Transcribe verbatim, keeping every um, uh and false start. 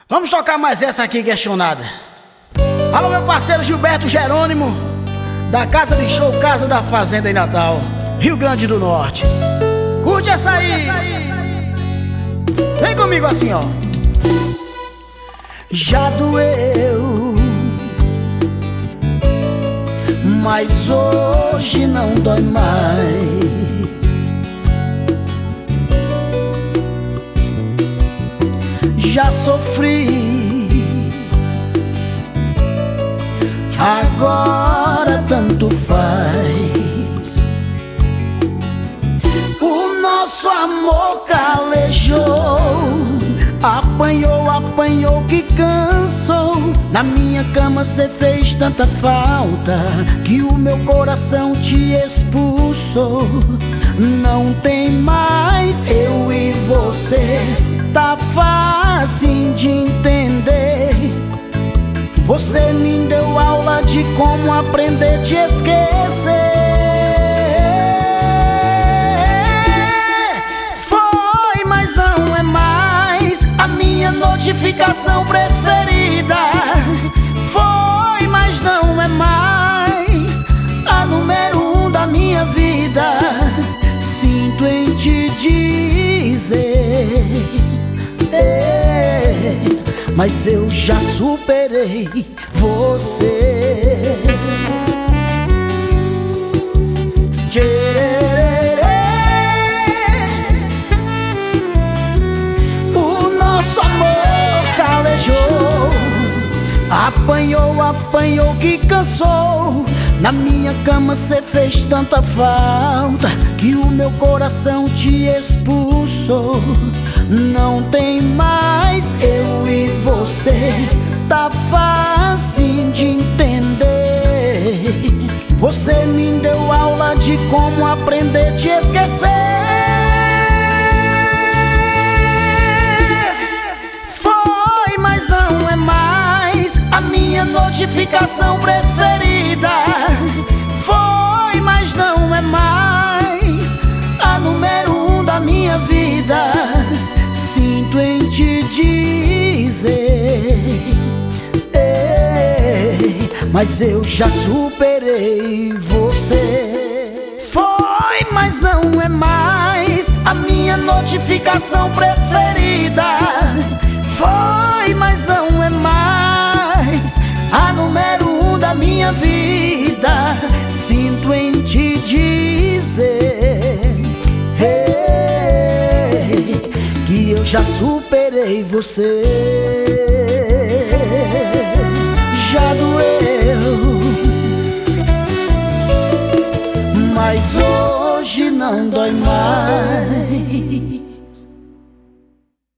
Vamos tocar mais essa aqui questionada. Alô, meu parceiro Gilberto Jerônimo, da Casa de Show Casa da Fazenda em Natal, Rio Grande do Norte. Curte essa aí. Vem comigo assim, ó. Já doeu, mas hoje não dói mais. Já sofri, agora tanto faz. O nosso amor calejou, apanhou, apanhou que cansou. Na minha cama cê fez tanta falta que o meu coração te expulsou. Não tem mais eu e você, tá fácil de entender. Você me deu aula de como aprender a te esquecer. Foi, mas não é mais a minha notificação preferida. Foi, mas não é mais a número um da minha vida. Sinto em te dizer, é, mas eu já superei você. Tchererê. O nosso amor calejou, apanhou, apanhou que cansou. Na minha cama cê fez tanta falta que o meu coração te expulsou. Não tem mais eu e você, tá fácil de entender. Você me deu aula de como aprender a te esquecer. Foi, mas não é mais a minha notificação preferida. Foi, mas não é mais a número um da minha vida. Sinto em te dizer, ei, mas eu já superei você. Foi, mas não é mais a minha notificação preferida. Foi, mas não é mais a número um da minha vida. Sinto em te dizer, hey, que eu já superei você. Já doeu, mas hoje não dói mais.